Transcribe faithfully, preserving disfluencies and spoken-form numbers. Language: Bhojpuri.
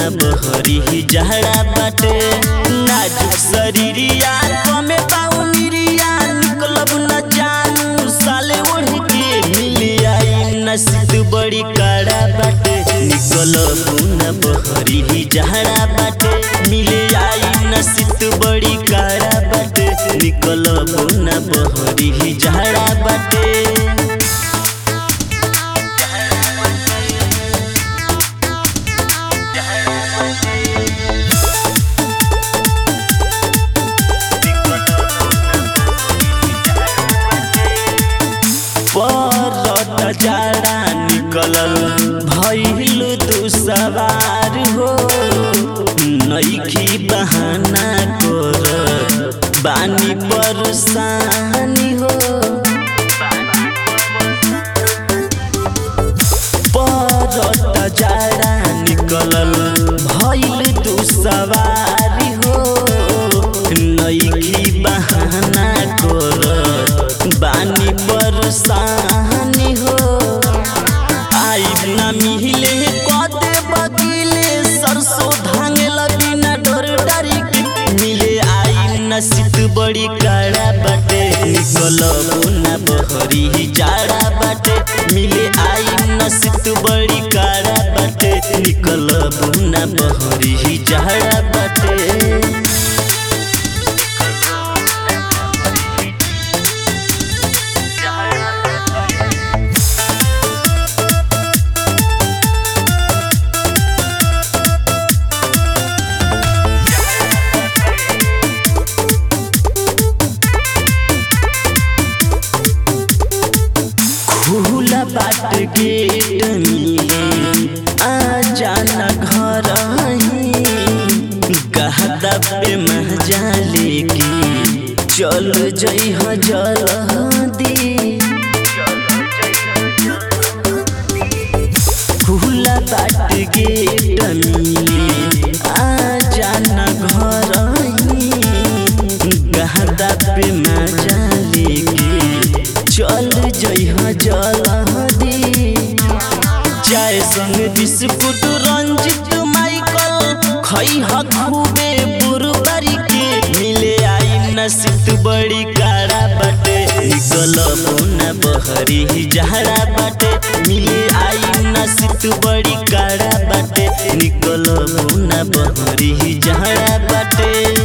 बहरी जहरा बाटे नाजुक शरीरिया कमे पाउनिरिया निकलब न जानू साले ओढ़ के मिली आई नसीब बड़ी काड़ा बाटे निकलब न बहरी जहरा बाटे मिली आई नसीब बड़ी काड़ा बाटे निकलब न बहरी जहरा बाटे परत जाड़ा निकलल भइल तू सवार हो नइखी बहाना कर बानी परेशानी हो परत जाड़ा निकलल भइल तू सवार हो नइखी बहाना कर बानी परेशानी हो आइब ना मिहिले कदे बगिले सरसों धांगे लगी ना डर डरी मिले आई नसीब बड़ी काड़ा बाटे निकलब ना बहरी जाड़ा बाटे मिले आई नसीब बड़ी काड़ा बाटे निकलब ना बहरी जाड़ा बाटे खुला बाट गेट मिले आ जाना घर कहता पे मजा लेके चल जई ह जल्दी खुला बाट गेट मिले आ जाना घर कहता पे मजा लेके चल जइहा जल्दी चाय संग बिस्कुट रंजित माइकल खइहा खूबे बुरबरी के मिले आई नसीब बड़ी काड़ा बाटे निकलब ना बहरी जहरा बाटे मिले आई नसीब बड़ी काड़ा बाटे निकलब ना बहरी जहरा बाटे।